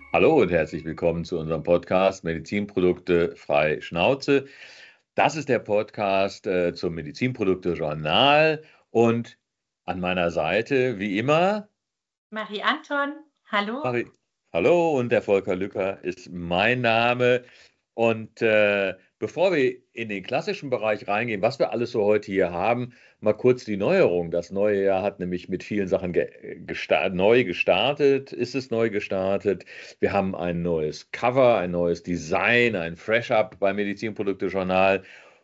Hallo und herzlich willkommen zu unserem Podcast Medizinprodukte frei Schnauze. Das ist der Podcast zum Medizinprodukte-Journal und an meiner Seite, wie immer, Marie-Anton, hallo. Marie. Hallo und der Volker Lücker ist mein Name. Und bevor wir in den klassischen Bereich reingehen, was wir alles so heute hier haben, mal kurz die Neuerung. Das neue Jahr hat nämlich mit vielen Sachen neu gestartet, ist es neu gestartet. Wir haben ein neues Cover, ein neues Design, ein Fresh-Up beim Medizinprodukte-Journal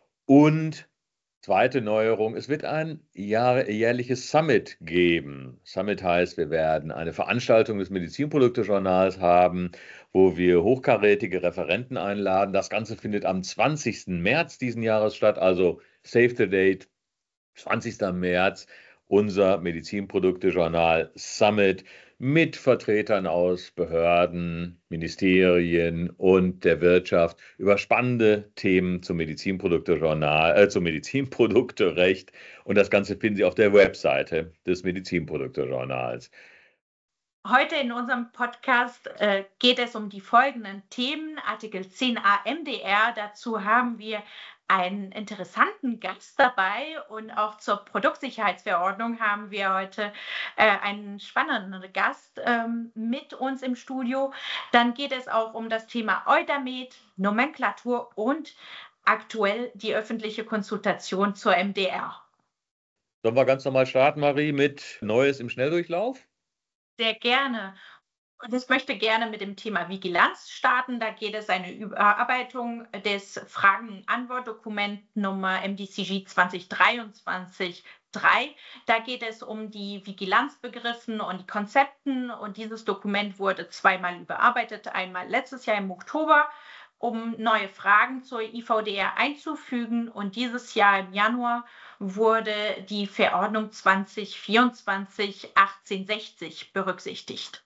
und zweite Neuerung, es wird ein jährliches Summit geben. Summit heißt, wir werden eine Veranstaltung des Medizinprodukte-Journals haben, wo wir hochkarätige Referenten einladen. Das Ganze findet am 20. März diesen Jahres statt, also save the date, 20. März, unser Medizinprodukte-Journal Summit mit Vertretern aus Behörden, Ministerien und der Wirtschaft über spannende Themen zum Medizinprodukte-Journal, zum Medizinprodukterecht. Und das Ganze finden Sie auf der Webseite des Medizinprodukte-Journals. Heute in unserem Podcast geht es um die folgenden Themen. Artikel 10a MDR. Dazu haben wir einen interessanten Gast dabei und auch zur Produktsicherheitsverordnung haben wir heute einen spannenden Gast mit uns im Studio. Dann geht es auch um das Thema Eudamed, Nomenklatur und aktuell die öffentliche Konsultation zur MDR. Sollen wir ganz normal starten, Marie, mit Neues im Schnelldurchlauf? Sehr gerne. Und ich möchte gerne mit dem Thema Vigilanz starten. Da geht es eine Überarbeitung des Fragen-Antwort-Dokument Nummer MDCG 2023-3. Da geht es um die Vigilanzbegriffen und die Konzepten. Und dieses Dokument wurde zweimal überarbeitet. Einmal letztes Jahr im Oktober, um neue Fragen zur IVDR einzufügen. Und dieses Jahr im Januar wurde die Verordnung 2024-1860 berücksichtigt.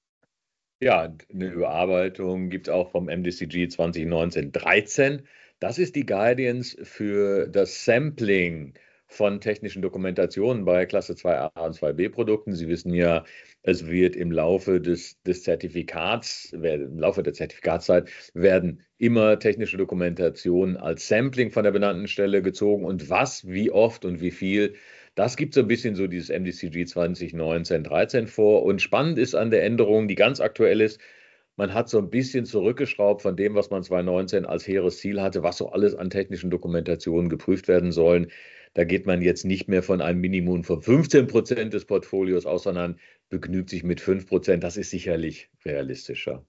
Ja, eine Überarbeitung gibt es auch vom MDCG 2019-13. Das ist die Guidance für das Sampling von technischen Dokumentationen bei Klasse 2a und 2b Produkten. Sie wissen ja, es wird im Laufe des Zertifikats, im Laufe der Zertifikatszeit werden immer technische Dokumentationen als Sampling von der benannten Stelle gezogen und was, wie oft und wie viel. Das gibt so ein bisschen so dieses MDCG 2019-13 vor. Und spannend ist an der Änderung, die ganz aktuell ist, man hat so ein bisschen zurückgeschraubt von dem, was man 2019 als hehres Ziel hatte, was so alles an technischen Dokumentationen geprüft werden sollen. Da geht man jetzt nicht mehr von einem Minimum von 15% des Portfolios aus, sondern begnügt sich mit 5%. Das ist sicherlich realistischer.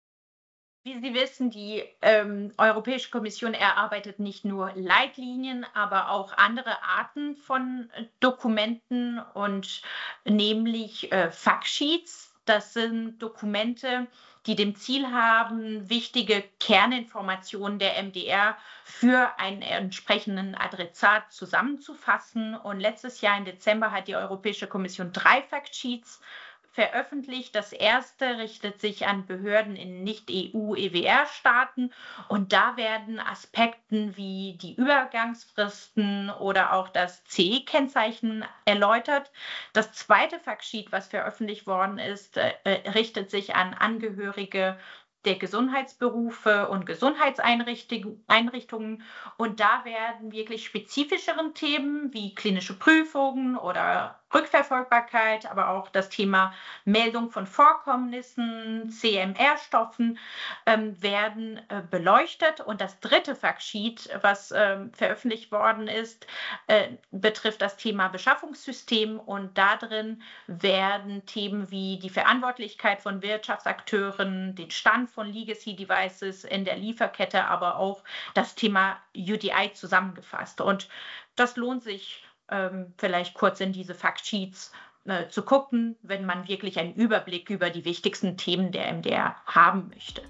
Wie Sie wissen, die Europäische Kommission erarbeitet nicht nur Leitlinien, aber auch andere Arten von Dokumenten und nämlich Factsheets. Das sind Dokumente, die dem Ziel haben, wichtige Kerninformationen der MDR für einen entsprechenden Adressat zusammenzufassen. Und letztes Jahr im Dezember hat die Europäische Kommission 3 Factsheets veröffentlicht. Das erste richtet sich an Behörden in Nicht-EU-EWR-Staaten und da werden Aspekten wie die Übergangsfristen oder auch das CE-Kennzeichen erläutert. Das zweite Factsheet, was veröffentlicht worden ist, richtet sich an Angehörige der Gesundheitsberufe und Gesundheitseinrichtungen. Und da werden wirklich spezifischeren Themen wie klinische Prüfungen oder Rückverfolgbarkeit, aber auch das Thema Meldung von Vorkommnissen, CMR-Stoffen werden beleuchtet. Und das dritte Factsheet, was veröffentlicht worden ist, betrifft das Thema Beschaffungssystem. Und darin werden Themen wie die Verantwortlichkeit von Wirtschaftsakteuren, den Stand von Legacy Devices in der Lieferkette, aber auch das Thema UDI zusammengefasst. Und das lohnt sich vielleicht kurz in diese Factsheets zu gucken, wenn man wirklich einen Überblick über die wichtigsten Themen der MDR haben möchte.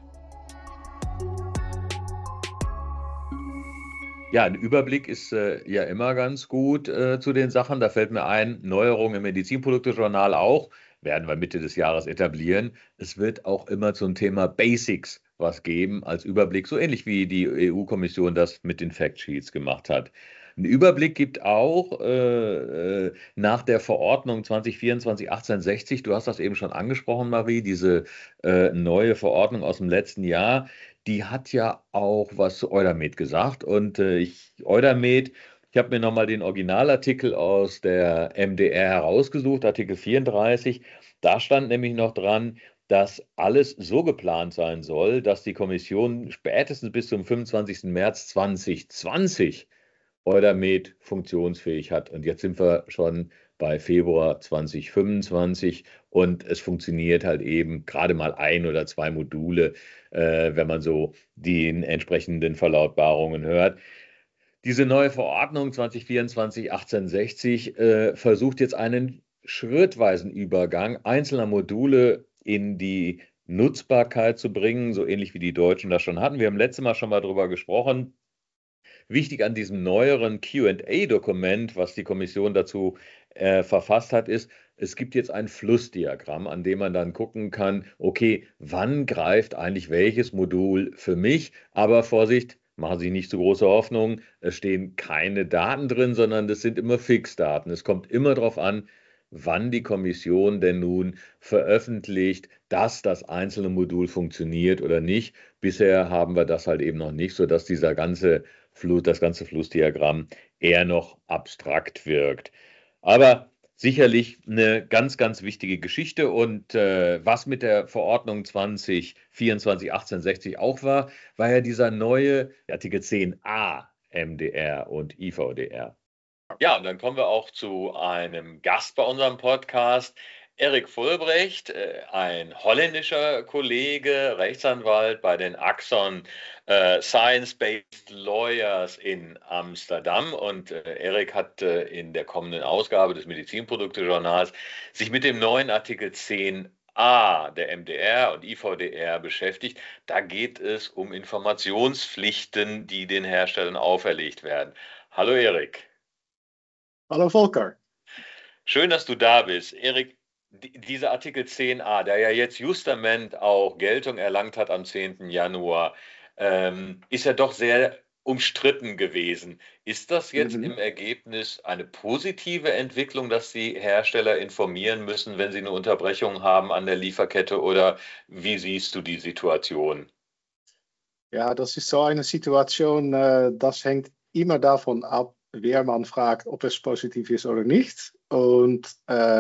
Ja, ein Überblick ist ja immer ganz gut zu den Sachen. Da fällt mir ein, Neuerungen im Medizinprodukte-Journal auch, werden wir Mitte des Jahres etablieren. Es wird auch immer zum Thema Basics was geben als Überblick, so ähnlich wie die EU-Kommission das mit den Factsheets gemacht hat. Ein Überblick gibt auch nach der Verordnung 2024/1860, du hast das eben schon angesprochen, Marie, diese neue Verordnung aus dem letzten Jahr, die hat ja auch was zu Eudamed gesagt. Und Eudamed, ich habe mir nochmal den Originalartikel aus der MDR herausgesucht, Artikel 34. Da stand nämlich noch dran, dass alles so geplant sein soll, dass die Kommission spätestens bis zum 25. März 2020 Eudamed funktionsfähig hat. Und jetzt sind wir schon bei Februar 2025 und es funktioniert halt eben gerade mal 1 oder 2 Module, wenn man so die entsprechenden Verlautbarungen hört. Diese neue Verordnung 2024/1860 versucht jetzt einen schrittweisen Übergang einzelner Module in die Nutzbarkeit zu bringen, so ähnlich wie die Deutschen das schon hatten. Wir haben letztes Mal schon mal darüber gesprochen. Wichtig an diesem neueren Q&A-Dokument, was die Kommission dazu verfasst hat, ist, es gibt jetzt ein Flussdiagramm, an dem man dann gucken kann, okay, wann greift eigentlich welches Modul für mich? Aber Vorsicht, machen Sie nicht zu große Hoffnung, es stehen keine Daten drin, sondern das sind immer Fixdaten. Es kommt immer darauf an, wann die Kommission denn nun veröffentlicht, dass das einzelne Modul funktioniert oder nicht. Bisher haben wir das halt eben noch nicht, sodass das ganze Flussdiagramm eher noch abstrakt wirkt. Aber sicherlich eine ganz, ganz wichtige Geschichte. Und was mit der Verordnung 2024/1860 auch war ja dieser neue Artikel 10a MDR und IVDR. Ja, und dann kommen wir auch zu einem Gast bei unserem Podcast. Erik Volbrecht, ein holländischer Kollege, Rechtsanwalt bei den Axon Science-Based Lawyers in Amsterdam. Und Erik hat in der kommenden Ausgabe des Medizinprodukte-Journals sich mit dem neuen Artikel 10a der MDR und IVDR beschäftigt. Da geht es um Informationspflichten, die den Herstellern auferlegt werden. Hallo Erik. Hallo Volker. Schön, dass du da bist. Erik, dieser Artikel 10a, der ja jetzt justament auch Geltung erlangt hat am 10. Januar, ist ja doch sehr umstritten gewesen. Ist das jetzt im Ergebnis eine positive Entwicklung, dass die Hersteller informieren müssen, wenn sie eine Unterbrechung haben an der Lieferkette, oder wie siehst du die Situation? Ja, das ist so eine Situation, das hängt immer davon ab, wer man fragt, ob es positiv ist oder nicht. Und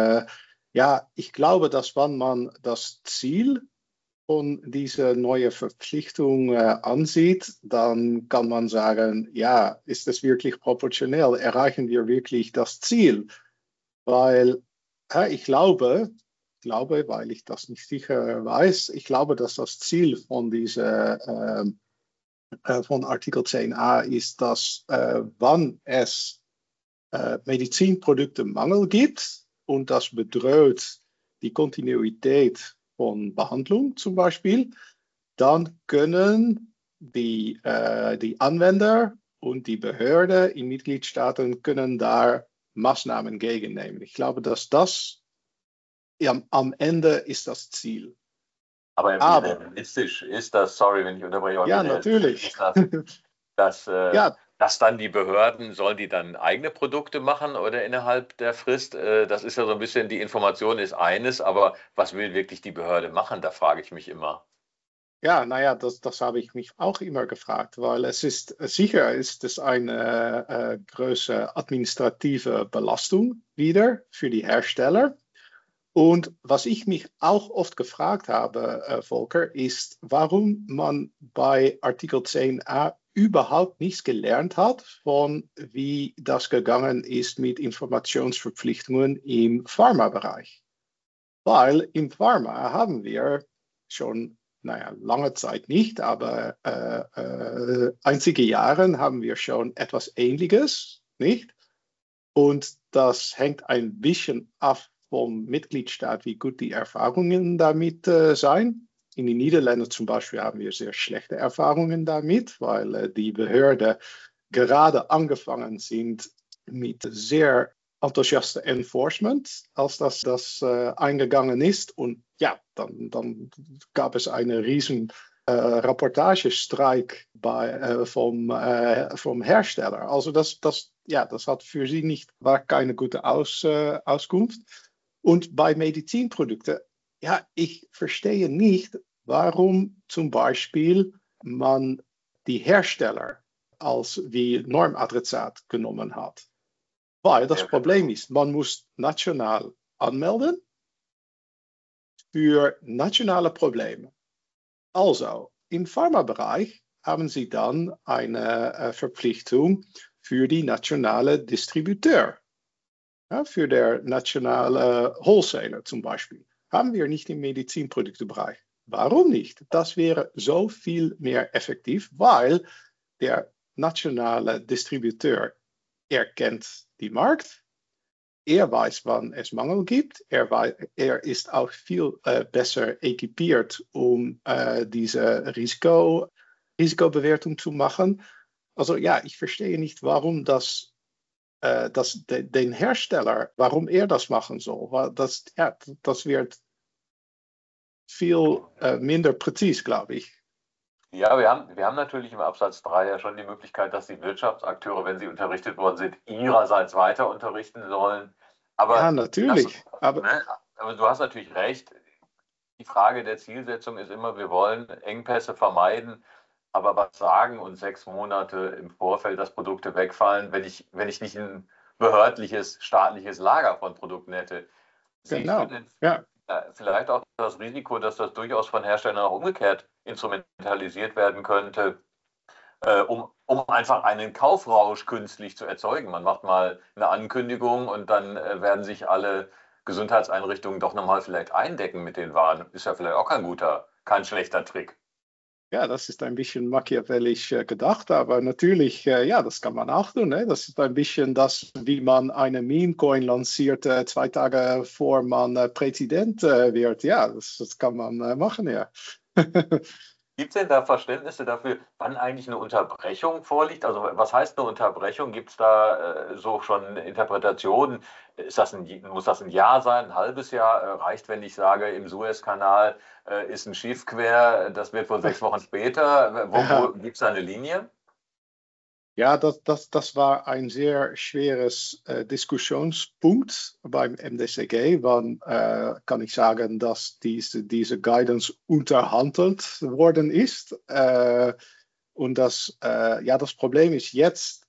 ja, ich glaube, dass wenn man das Ziel von dieser neuen Verpflichtung ansieht, dann kann man sagen, ja, ist es wirklich proportionell? Erreichen wir wirklich das Ziel? Weil ich glaube, weil ich das nicht sicher weiß, ich glaube, dass das Ziel von von Artikel 10a ist, dass wann es Medizinproduktemangel gibt und das bedroht die Kontinuität von Behandlung zum Beispiel, dann können die Anwender und die Behörde in Mitgliedstaaten können da Maßnahmen gegennehmen. Ich glaube, dass das am Ende ist das Ziel. Aber wie realistisch ist das, sorry, wenn ich unterbreche, ja, natürlich. Dass dann die Behörden, sollen die dann eigene Produkte machen oder innerhalb der Frist? Das ist ja so ein bisschen, die Information ist eines, aber was will wirklich die Behörde machen? Da frage ich mich immer. Ja, naja, das habe ich mich auch immer gefragt, weil es ist sicher ist es eine große administrative Belastung wieder für die Hersteller. Und was ich mich auch oft gefragt habe, Volker, ist, warum man bei Artikel 10a überhaupt nichts gelernt hat von wie das gegangen ist mit Informationsverpflichtungen im Pharmabereich. Weil im Pharma haben wir schon, naja, lange Zeit nicht, aber einzige Jahre haben wir schon etwas Ähnliches, nicht? Und das hängt ein bisschen ab vom Mitgliedstaat, wie gut die Erfahrungen damit sein. In den Niederlanden zum Beispiel haben wir sehr schlechte Erfahrungen damit, weil die Behörden gerade angefangen sind mit sehr enthusiasten Enforcement, als das eingegangen ist. Und ja, dann gab es eine riesen Rapportagestreik vom Hersteller. Also das hat für sie war keine gute Auskunft. Und bei Medizinprodukten, ja, ich verstehe nicht, warum zum Beispiel man die Hersteller als wie Normadressat genommen hat. Weil das Problem ist, man muss national anmelden für nationale Probleme. Also, im Pharmabereich haben Sie dann eine Verpflichtung für die nationale Distributeur, ja, für der nationale Wholesaler zum Beispiel. Haben wir nicht im Medizinproduktebereich. Warum nicht? Das wäre so viel mehr effektiv, weil der nationale Distributeur erkennt die Markt. Er weiß, wann es Mangel gibt. Er ist auch viel besser equipiert, um diese Risikobewertung zu machen. Also ja, ich verstehe nicht, warum den Hersteller, warum er das machen soll. Weil das wird viel minder präzise, glaube ich. Ja, wir haben natürlich im Absatz 3 ja schon die Möglichkeit, dass die Wirtschaftsakteure, wenn sie unterrichtet worden sind, ihrerseits weiter unterrichten sollen. Aber ja, natürlich. Aber du hast natürlich recht. Die Frage der Zielsetzung ist immer, wir wollen Engpässe vermeiden. Aber was sagen uns 6 Monate im Vorfeld, dass Produkte wegfallen, wenn ich nicht ein behördliches, staatliches Lager von Produkten hätte? Genau, ja. Vielleicht auch das Risiko, dass das durchaus von Herstellern auch umgekehrt instrumentalisiert werden könnte, um einfach einen Kaufrausch künstlich zu erzeugen. Man macht mal eine Ankündigung und dann werden sich alle Gesundheitseinrichtungen doch nochmal vielleicht eindecken mit den Waren. Ist ja vielleicht auch kein schlechter Trick. Ja, das ist ein bisschen machiavellisch gedacht, aber natürlich, ja, das kann man auch tun. Ne? Das ist ein bisschen das, wie man eine Meme-Coin lanciert, 2 Tage vor man Präsident wird. Ja, das kann man machen, ja. Gibt es denn da Verständnisse dafür, wann eigentlich eine Unterbrechung vorliegt? Also was heißt eine Unterbrechung? Gibt es da so schon Interpretationen? Muss das ein Jahr sein, ein halbes Jahr? Reicht, wenn ich sage, im Suezkanal ist ein Schiff quer, das wird wohl 6 Wochen später. Wo gibt es da eine Linie? Ja, das war ein sehr schweres Diskussionspunkt beim MDCG. Wann kann ich sagen, dass diese Guidance unterhandelt worden ist? Und das Problem ist jetzt,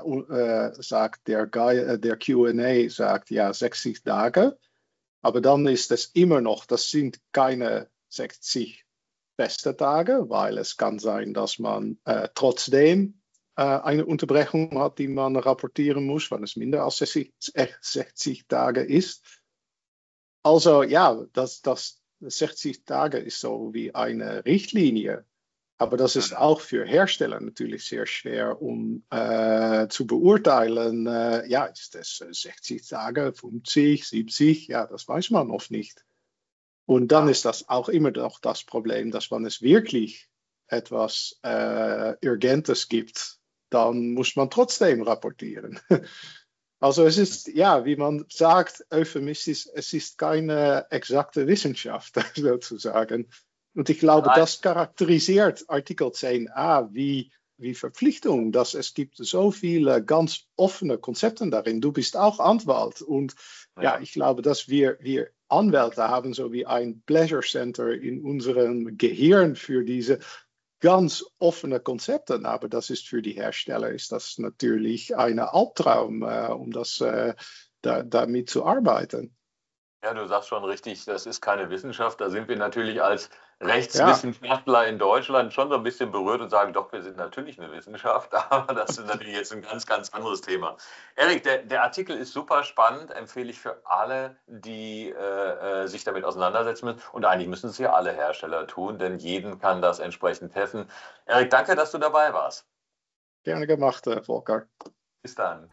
sagt der Q&A, sagt ja 60 Tage. Aber dann ist es immer noch, das sind keine 60 beste Tage, weil es kann sein, dass man trotzdem eine Unterbrechung hat, die man rapportieren muss, wenn es minder als 60 Tage ist. Also ja, das 60 Tage ist so wie eine Richtlinie. Aber das ist auch für Hersteller natürlich sehr schwer, um zu beurteilen, ist es 60 Tage, 50, 70, ja, das weiß man oft nicht. Und dann ist das auch immer noch das Problem, dass wenn es wirklich etwas Urgentes gibt, dann muss man trotzdem rapportieren. Also es ist, ja, wie man sagt, euphemistisch, es ist keine exakte Wissenschaft, sozusagen. Und ich glaube, das charakterisiert Artikel 10a wie Verpflichtung, dass es gibt so viele ganz offene Konzepte darin. Du bist auch Anwalt und ja, ich glaube, dass wir Anwälte haben so wie ein Pleasure Center in unserem Gehirn für diese ganz offene Konzepte, aber das ist für die Hersteller ist das natürlich ein Albtraum, um das damit zu arbeiten. Ja, du sagst schon richtig, das ist keine Wissenschaft. Da sind wir natürlich als Rechtswissenschaftler in Deutschland schon so ein bisschen berührt und sagen, doch, wir sind natürlich eine Wissenschaft, aber das ist natürlich jetzt ein ganz, ganz anderes Thema. Erik, der Artikel ist super spannend, empfehle ich für alle, die sich damit auseinandersetzen müssen. Und eigentlich müssen es ja alle Hersteller tun, denn jeden kann das entsprechend treffen. Erik, danke, dass du dabei warst. Gerne gemacht, Volker. Bis dann.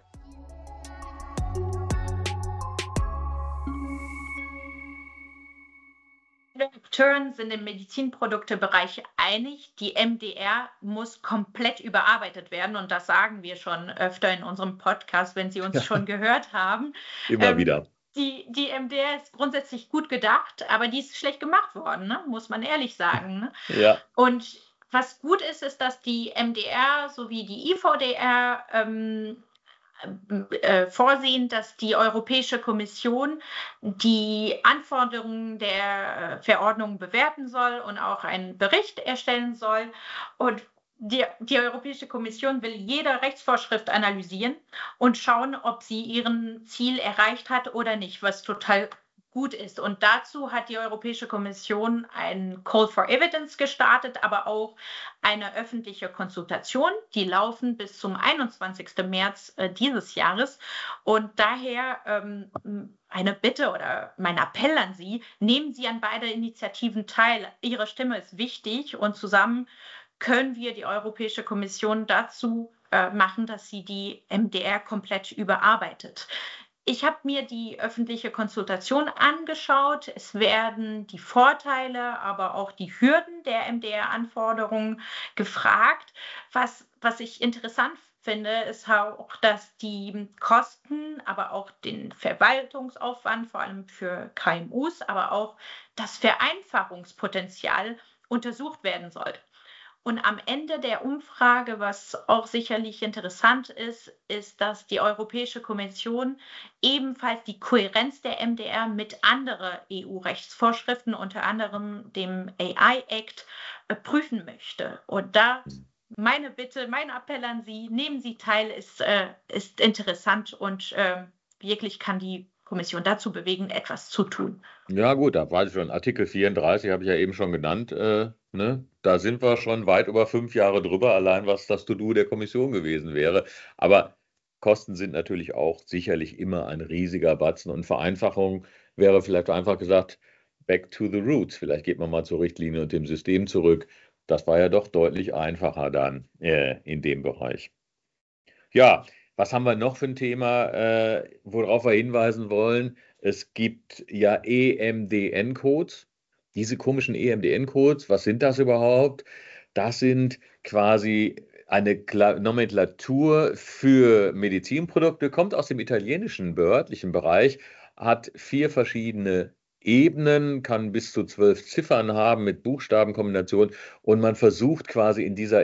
Redakteuren sind im Medizinproduktebereich einig, die MDR muss komplett überarbeitet werden und das sagen wir schon öfter in unserem Podcast, wenn Sie uns schon gehört haben. Immer wieder. die MDR ist grundsätzlich gut gedacht, aber die ist schlecht gemacht worden, ne? Muss man ehrlich sagen. Ne? Ja. Und was gut ist, ist, dass die MDR sowie die IVDR vorsehen, dass die Europäische Kommission die Anforderungen der Verordnung bewerten soll und auch einen Bericht erstellen soll. Und die Europäische Kommission will jede Rechtsvorschrift analysieren und schauen, ob sie ihren Ziel erreicht hat oder nicht, was total gut ist. Und dazu hat die Europäische Kommission einen Call for Evidence gestartet, aber auch eine öffentliche Konsultation. Die laufen bis zum 21. März dieses Jahres. Und daher eine Bitte oder mein Appell an Sie, nehmen Sie an beide Initiativen teil. Ihre Stimme ist wichtig und zusammen können wir die Europäische Kommission dazu machen, dass sie die MDR komplett überarbeitet. Ich habe mir die öffentliche Konsultation angeschaut. Es werden die Vorteile, aber auch die Hürden der MDR-Anforderungen gefragt. Was ich interessant finde, ist auch, dass die Kosten, aber auch den Verwaltungsaufwand, vor allem für KMUs, aber auch das Vereinfachungspotenzial untersucht werden soll. Und am Ende der Umfrage, was auch sicherlich interessant ist, ist, dass die Europäische Kommission ebenfalls die Kohärenz der MDR mit anderen EU-Rechtsvorschriften, unter anderem dem AI-Act, prüfen möchte. Und da meine Bitte, mein Appell an Sie, nehmen Sie teil, ist interessant und wirklich kann die Kommission dazu bewegen, etwas zu tun. Ja gut, da weiß ich schon. Artikel 34 habe ich ja eben schon genannt. Ne? Da sind wir schon weit über 5 Jahre drüber, allein was das To-Do der Kommission gewesen wäre. Aber Kosten sind natürlich auch sicherlich immer ein riesiger Batzen und Vereinfachung wäre vielleicht einfach gesagt, back to the roots. Vielleicht geht man mal zur Richtlinie und dem System zurück. Das war ja doch deutlich einfacher dann in dem Bereich. Ja, was haben wir noch für ein Thema, worauf wir hinweisen wollen? Es gibt ja EMDN-Codes. Diese komischen EMDN-Codes, was sind das überhaupt? Das sind quasi eine Nomenklatur für Medizinprodukte, kommt aus dem italienischen behördlichen Bereich, hat 4 verschiedene Ebenen, kann bis zu 12 Ziffern haben mit Buchstabenkombinationen und man versucht quasi in diesem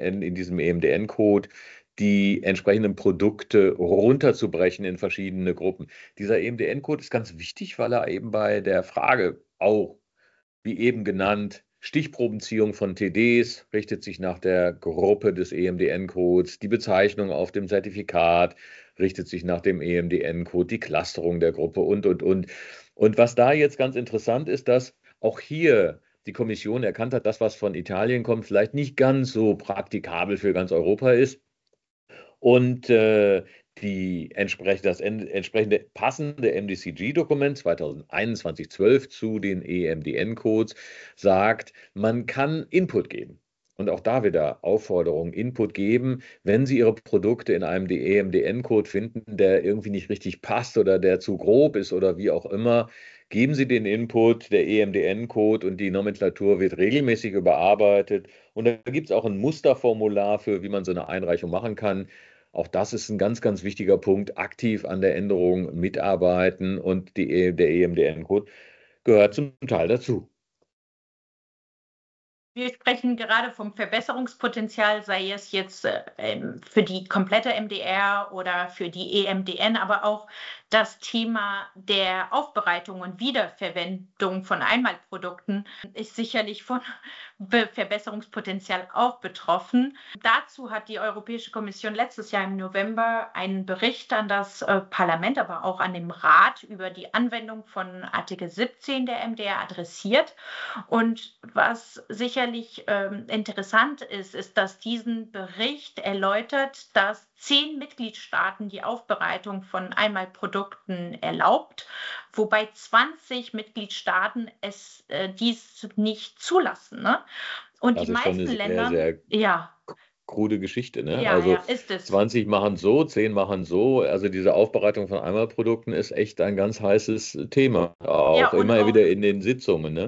EMDN-Code die entsprechenden Produkte runterzubrechen in verschiedene Gruppen. Dieser EMDN-Code ist ganz wichtig, weil er eben bei der Frage auch, wie eben genannt, Stichprobenziehung von TDs richtet sich nach der Gruppe des EMDN-Codes, die Bezeichnung auf dem Zertifikat richtet sich nach dem EMDN-Code, die Clusterung der Gruppe und. Und was da jetzt ganz interessant ist, dass auch hier die Kommission erkannt hat, dass was von Italien kommt, vielleicht nicht ganz so praktikabel für ganz Europa ist. Und das entsprechende passende MDCG-Dokument 2021-12 zu den EMDN-Codes sagt, man kann Input geben. Und auch da wieder Aufforderung, Input geben, wenn Sie Ihre Produkte in einem EMDN-Code finden, der irgendwie nicht richtig passt oder der zu grob ist oder wie auch immer, geben Sie den Input, der EMDN-Code und die Nomenklatur wird regelmäßig überarbeitet. Und da gibt es auch ein Musterformular für, wie man so eine Einreichung machen kann. Auch das ist ein ganz, ganz wichtiger Punkt. Aktiv an der Änderung mitarbeiten und der EMDN-Code gehört zum Teil dazu. Wir sprechen gerade vom Verbesserungspotenzial, sei es jetzt für die komplette MDR oder für die EMDN, aber auch das Thema der Aufbereitung und Wiederverwendung von Einmalprodukten ist sicherlich von Verbesserungspotenzial auch betroffen. Dazu hat die Europäische Kommission letztes Jahr im November einen Bericht an das Parlament, aber auch an den Rat über die Anwendung von Artikel 17 der MDR adressiert. Und was sicherlich interessant ist, ist, dass diesen Bericht erläutert, dass 10 Mitgliedstaaten die Aufbereitung von Einmalprodukten erlaubt, wobei 20 Mitgliedstaaten dies nicht zulassen. Ne? Und das die ist schon meisten eine Länder, sehr krude Geschichte. Ne? Ja, also ja, ist es. 20 machen so, 10 machen so. Also diese Aufbereitung von Einmalprodukten ist echt ein ganz heißes Thema, auch Ja, und immer auch wieder in den Sitzungen. Ne?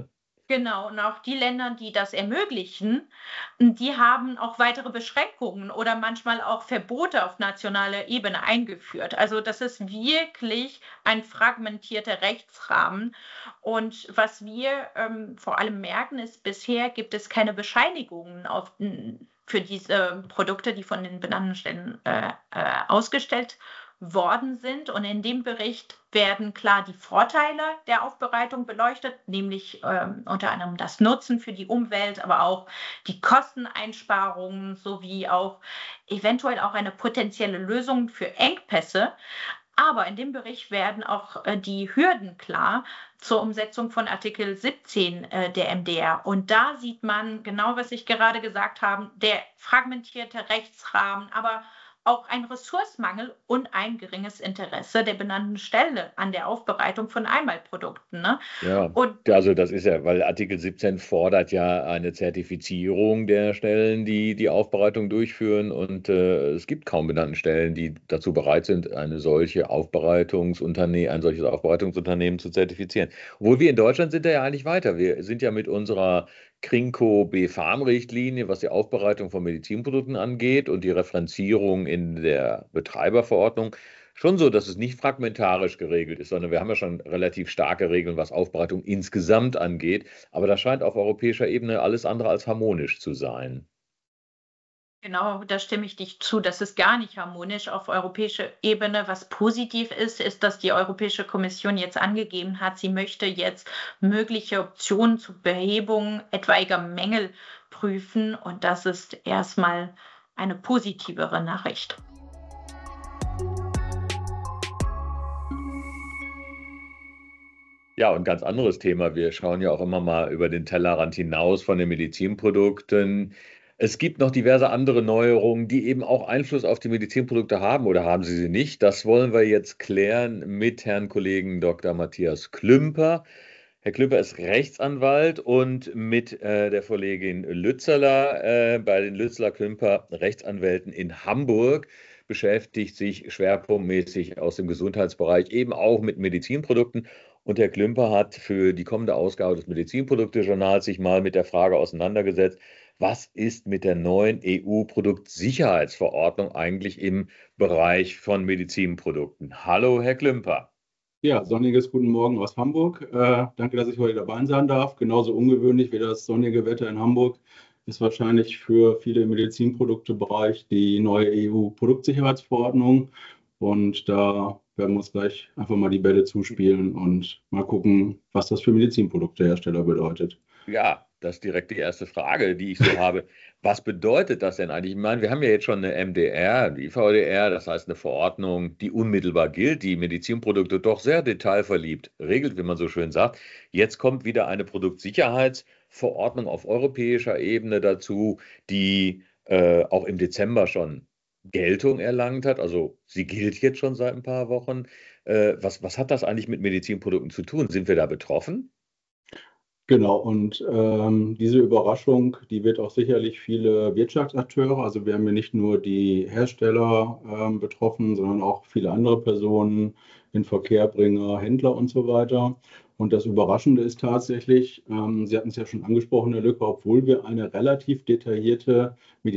Genau, und auch die Länder, die das ermöglichen, die haben auch weitere Beschränkungen oder manchmal auch Verbote auf nationaler Ebene eingeführt. Also das ist wirklich ein fragmentierter Rechtsrahmen. Und was wir vor allem merken, ist, bisher gibt es keine Bescheinigungen für diese Produkte, die von den benannten Stellen ausgestellt worden sind. Und in dem Bericht werden klar die Vorteile der Aufbereitung beleuchtet, nämlich unter anderem das Nutzen für die Umwelt, aber auch die Kosteneinsparungen sowie auch eventuell auch eine potenzielle Lösung für Engpässe. Aber in dem Bericht werden auch die Hürden klar zur Umsetzung von Artikel 17 der MDR. Und da sieht man genau, was ich gerade gesagt habe, der fragmentierte Rechtsrahmen, aber auch ein Ressourcenmangel und ein geringes Interesse der benannten Stelle an der Aufbereitung von Einmalprodukten. Ne? Ja, Und also das ist ja, weil Artikel 17 fordert ja eine Zertifizierung der Stellen, die die Aufbereitung durchführen, und es gibt kaum benannte Stellen, die dazu bereit sind, ein solches Aufbereitungsunternehmen zu zertifizieren. Obwohl wir in Deutschland sind ja eigentlich weiter. Wir sind ja mit unserer Krinko-BfArM-Richtlinie, was die Aufbereitung von Medizinprodukten angeht und die Referenzierung in der Betreiberverordnung, schon so, dass es nicht fragmentarisch geregelt ist, sondern wir haben ja schon relativ starke Regeln, was Aufbereitung insgesamt angeht. Aber das scheint auf europäischer Ebene alles andere als harmonisch zu sein. genau, da stimme ich dich zu. Das ist gar nicht harmonisch auf europäischer Ebene. Was positiv ist, ist, dass die Europäische Kommission jetzt angegeben hat, sie möchte jetzt mögliche Optionen zur Behebung etwaiger Mängel prüfen. Und das ist erstmal eine positivere Nachricht. Ja, und ganz anderes Thema. Wir schauen ja auch immer mal über den Tellerrand hinaus von den Medizinprodukten. Es gibt noch diverse andere Neuerungen, die eben auch Einfluss auf die Medizinprodukte haben, oder haben sie nicht? Das wollen wir jetzt klären mit Herrn Kollegen Dr. Matthias Klümper. Herr Klümper ist Rechtsanwalt und mit der Kollegin Lützerler bei den Lützler-Klümper Rechtsanwälten in Hamburg beschäftigt sich schwerpunktmäßig aus dem Gesundheitsbereich eben auch mit Medizinprodukten. Und Herr Klümper hat für die kommende Ausgabe des Medizinprodukte-Journals sich mal mit der Frage auseinandergesetzt, was ist mit der neuen EU-Produktsicherheitsverordnung eigentlich im Bereich von Medizinprodukten? Hallo, Herr Klümper. Ja, sonniges Guten Morgen aus Hamburg. Danke, dass ich heute dabei sein darf. Genauso ungewöhnlich wie das sonnige Wetter in Hamburg ist wahrscheinlich für viele im Medizinproduktebereich die neue EU-Produktsicherheitsverordnung. Und da werden wir uns gleich einfach mal die Bälle zuspielen und mal gucken, was das für Medizinproduktehersteller bedeutet. Ja, das ist direkt die erste Frage, die ich so habe. Was bedeutet das denn eigentlich? Ich meine, wir haben ja jetzt schon eine MDR, die VDR, das heißt eine Verordnung, die unmittelbar gilt, die Medizinprodukte doch sehr detailverliebt regelt, wie man so schön sagt. Jetzt kommt wieder eine Produktsicherheitsverordnung auf europäischer Ebene dazu, die auch im Dezember schon Geltung erlangt hat. Also sie gilt jetzt schon seit ein paar Wochen. Was hat das eigentlich mit Medizinprodukten zu tun? Sind wir da betroffen? Genau, und diese Überraschung, die wird auch sicherlich viele Wirtschaftsakteure, also wir haben ja nicht nur die Hersteller betroffen, sondern auch viele andere Personen, den Verkehrbringer, Händler und so weiter. Und das Überraschende ist tatsächlich, Sie hatten es ja schon angesprochen, Herr Lücke, obwohl wir eine relativ detaillierte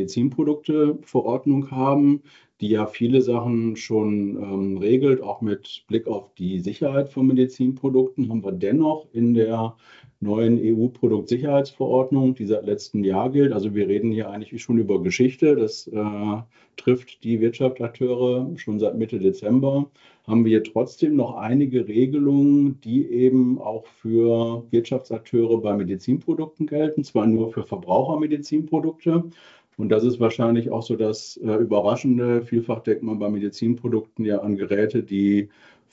Medizinprodukteverordnung haben, die ja viele Sachen schon regelt, auch mit Blick auf die Sicherheit von Medizinprodukten, haben wir dennoch in der neuen EU-Produktsicherheitsverordnung, die seit letztem Jahr gilt. Also wir reden hier eigentlich schon über Geschichte. Das trifft die Wirtschaftsakteure schon seit Mitte Dezember. Haben wir hier trotzdem noch einige Regelungen, die eben auch für Wirtschaftsakteure bei Medizinprodukten gelten, zwar nur für Verbrauchermedizinprodukte. Und das ist wahrscheinlich auch so das Überraschende. Vielfach denkt man bei Medizinprodukten ja an Geräte, die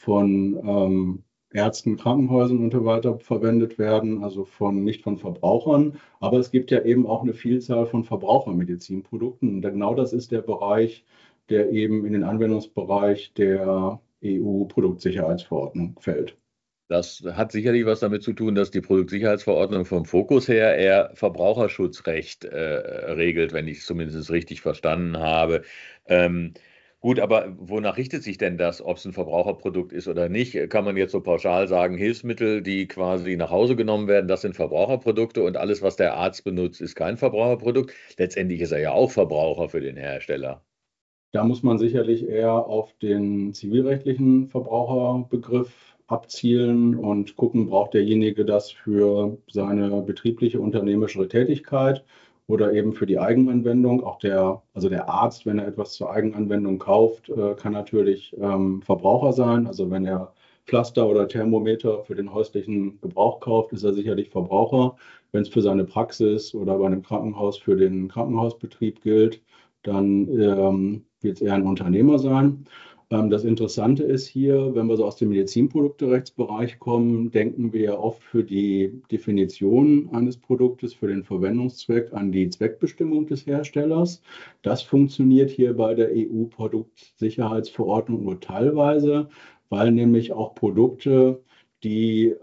von Ärzten, Krankenhäusern und so weiter verwendet werden, also nicht von Verbrauchern. Aber es gibt ja eben auch eine Vielzahl von Verbrauchermedizinprodukten. Und genau das ist der Bereich, der eben in den Anwendungsbereich der EU-Produktsicherheitsverordnung fällt. Das hat sicherlich was damit zu tun, dass die Produktsicherheitsverordnung vom Fokus her eher Verbraucherschutzrecht regelt, wenn ich es zumindest richtig verstanden habe. Gut, aber wonach richtet sich denn das, ob es ein Verbraucherprodukt ist oder nicht? Kann man jetzt so pauschal sagen, Hilfsmittel, die quasi nach Hause genommen werden, das sind Verbraucherprodukte und alles, was der Arzt benutzt, ist kein Verbraucherprodukt? Letztendlich ist er ja auch Verbraucher für den Hersteller. Da muss man sicherlich eher auf den zivilrechtlichen Verbraucherbegriff abzielen und gucken, braucht derjenige das für seine betriebliche unternehmerische Tätigkeit oder eben für die Eigenanwendung. Auch also der Arzt, wenn er etwas zur Eigenanwendung kauft, kann natürlich Verbraucher sein. Also wenn er Pflaster oder Thermometer für den häuslichen Gebrauch kauft, ist er sicherlich Verbraucher. Wenn es für seine Praxis oder bei einem Krankenhaus für den Krankenhausbetrieb gilt, dann wird es eher ein Unternehmer sein. Das Interessante ist hier, wenn wir so aus dem Medizinprodukterechtsbereich kommen, denken wir ja oft für die Definition eines Produktes, für den Verwendungszweck an die Zweckbestimmung des Herstellers. Das funktioniert hier bei der EU-Produktsicherheitsverordnung nur teilweise, weil nämlich auch Produkte, die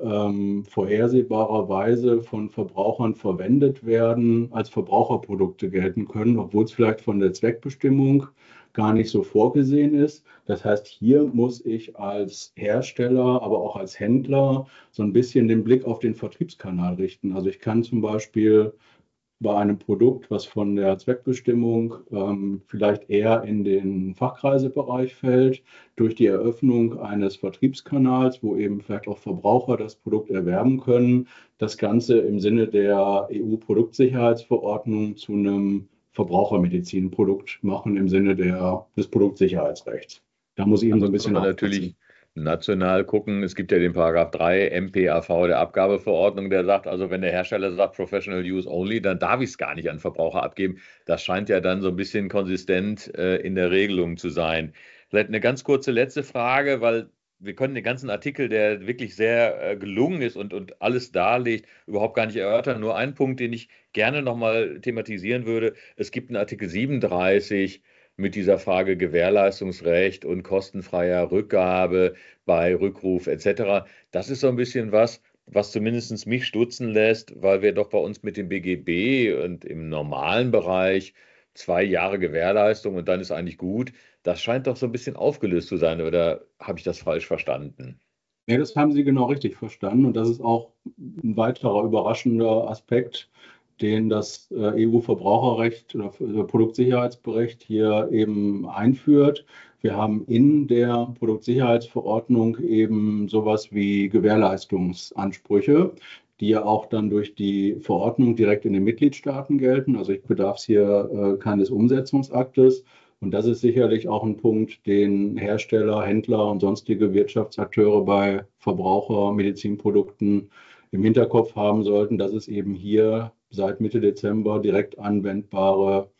vorhersehbarerweise von Verbrauchern verwendet werden, als Verbraucherprodukte gelten können, obwohl es vielleicht von der Zweckbestimmung gar nicht so vorgesehen ist. Das heißt, hier muss ich als Hersteller, aber auch als Händler so ein bisschen den Blick auf den Vertriebskanal richten. Also ich kann zum Beispiel bei einem Produkt, was von der Zweckbestimmung vielleicht eher in den Fachkreisebereich fällt, durch die Eröffnung eines Vertriebskanals, wo eben vielleicht auch Verbraucher das Produkt erwerben können, das Ganze im Sinne der EU-Produktsicherheitsverordnung zu einem Verbrauchermedizinprodukt machen, im Sinne des Produktsicherheitsrechts. Da muss ich eben so ein bisschen natürlich national gucken. Es gibt ja den Paragraph 3 MPAV der Abgabeverordnung, der sagt, also wenn der Hersteller sagt Professional Use Only, dann darf ich es gar nicht an Verbraucher abgeben. Das scheint ja dann so ein bisschen konsistent in der Regelung zu sein. Vielleicht eine ganz kurze letzte Frage, weil wir können den ganzen Artikel, der wirklich sehr gelungen ist und alles darlegt, überhaupt gar nicht erörtern. Nur ein Punkt, den ich gerne nochmal thematisieren würde. Es gibt einen Artikel 37, mit dieser Frage Gewährleistungsrecht und kostenfreier Rückgabe bei Rückruf etc. Das ist so ein bisschen was zumindest mich stutzen lässt, weil wir doch bei uns mit dem BGB und im normalen Bereich 2 Jahre Gewährleistung und dann ist eigentlich gut. Das scheint doch so ein bisschen aufgelöst zu sein, oder habe ich das falsch verstanden? Nee, das haben Sie genau richtig verstanden. Und das ist auch ein weiterer überraschender Aspekt, den das EU-Verbraucherrecht oder Produktsicherheitsrecht hier eben einführt. Wir haben in der Produktsicherheitsverordnung eben sowas wie Gewährleistungsansprüche, die ja auch dann durch die Verordnung direkt in den Mitgliedstaaten gelten. Also ich bedarf hier keines Umsetzungsaktes. Und das ist sicherlich auch ein Punkt, den Hersteller, Händler und sonstige Wirtschaftsakteure bei Verbrauchermedizinprodukten im Hinterkopf haben sollten, dass es eben hier seit Mitte Dezember direkt anwendbare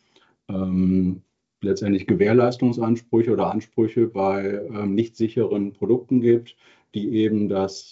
letztendlich Gewährleistungsansprüche oder Ansprüche bei nicht sicheren Produkten gibt, die eben das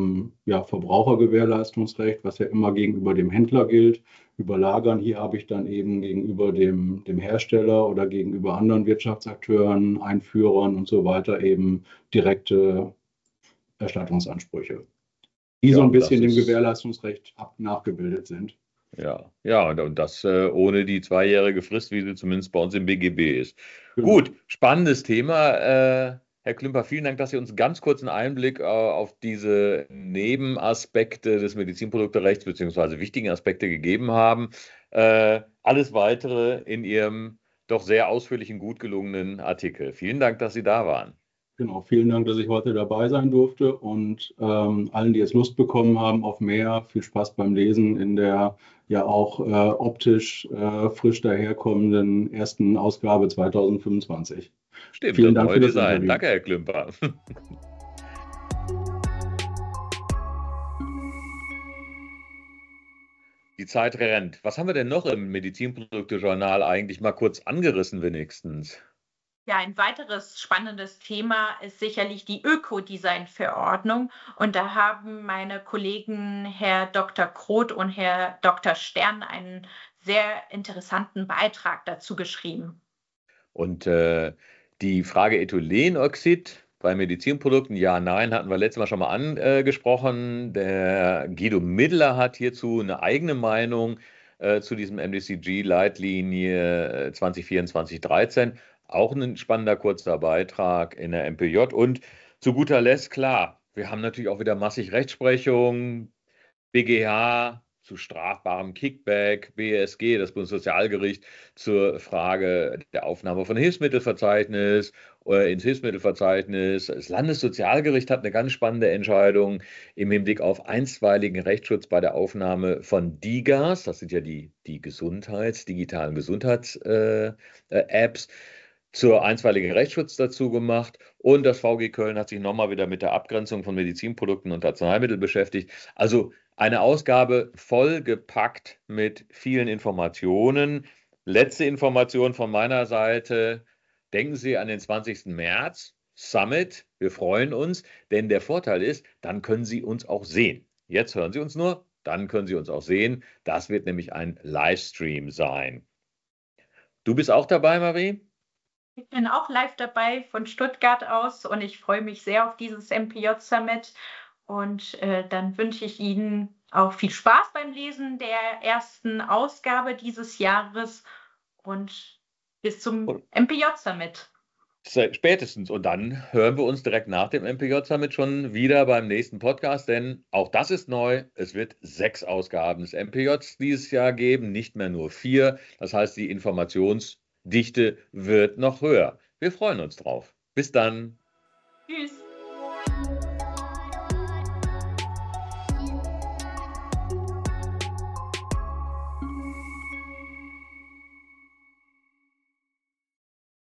Verbrauchergewährleistungsrecht, was ja immer gegenüber dem Händler gilt, überlagern. Hier habe ich dann eben gegenüber dem Hersteller oder gegenüber anderen Wirtschaftsakteuren, Einführern und so weiter eben direkte Erstattungsansprüche, die so ein bisschen dem Gewährleistungsrecht nachgebildet sind. Ja, und das ohne die 2-jährige Frist, wie sie zumindest bei uns im BGB ist. Genau. Gut, spannendes Thema. Herr Klümper, vielen Dank, dass Sie uns ganz kurz einen Einblick auf diese Nebenaspekte des Medizinprodukterechts bzw. wichtigen Aspekte gegeben haben. Alles Weitere in Ihrem doch sehr ausführlichen, gut gelungenen Artikel. Vielen Dank, dass Sie da waren. Genau, vielen Dank, dass ich heute dabei sein durfte und allen, die jetzt Lust bekommen haben auf mehr, viel Spaß beim Lesen in der ja auch optisch frisch daherkommenden ersten Ausgabe 2025. Stimmt, vielen das Dank neue für das Design. Interview. Danke, Herr Klümper. Die Zeit rennt. Was haben wir denn noch im Medizinprodukte-Journal eigentlich mal kurz angerissen wenigstens? Ja, ein weiteres spannendes Thema ist sicherlich die Ökodesign-Verordnung. Und da haben meine Kollegen Herr Dr. Groth und Herr Dr. Stern einen sehr interessanten Beitrag dazu geschrieben. Und die Frage Ethylenoxid bei Medizinprodukten, ja, nein, hatten wir letztes Mal schon mal angesprochen. Der Guido Midler hat hierzu eine eigene Meinung zu diesem MDCG-Leitlinie 2024-13. Auch ein spannender kurzer Beitrag in der MPJ. Und zu guter Letzt, klar, wir haben natürlich auch wieder massig Rechtsprechung, BGH zu strafbarem Kickback, BSG, das Bundessozialgericht, zur Frage der Aufnahme von Hilfsmittelverzeichnis ins Hilfsmittelverzeichnis. Das Landessozialgericht hat eine ganz spannende Entscheidung im Hinblick auf einstweiligen Rechtsschutz bei der Aufnahme von DiGAs, das sind ja die digitalen Gesundheits-Apps, zur einstweiligen Rechtsschutz dazu gemacht. Und das VG Köln hat sich nochmal wieder mit der Abgrenzung von Medizinprodukten und Arzneimitteln beschäftigt. Also eine Ausgabe vollgepackt mit vielen Informationen. Letzte Information von meiner Seite. Denken Sie an den 20. März, Summit. Wir freuen uns, denn der Vorteil ist, dann können Sie uns auch sehen. Jetzt hören Sie uns nur, dann können Sie uns auch sehen. Das wird nämlich ein Livestream sein. Du bist auch dabei, Marie? Ich bin auch live dabei von Stuttgart aus und ich freue mich sehr auf dieses MPJ-Summit. Und dann wünsche ich Ihnen auch viel Spaß beim Lesen der ersten Ausgabe dieses Jahres und bis zum MPJ-Summit. Spätestens. Und dann hören wir uns direkt nach dem MPJ-Summit schon wieder beim nächsten Podcast, denn auch das ist neu. Es wird 6 Ausgaben des MPJs dieses Jahr geben, nicht mehr nur 4. Das heißt, die Informationsdichte wird noch höher. Wir freuen uns drauf. Bis dann. Tschüss.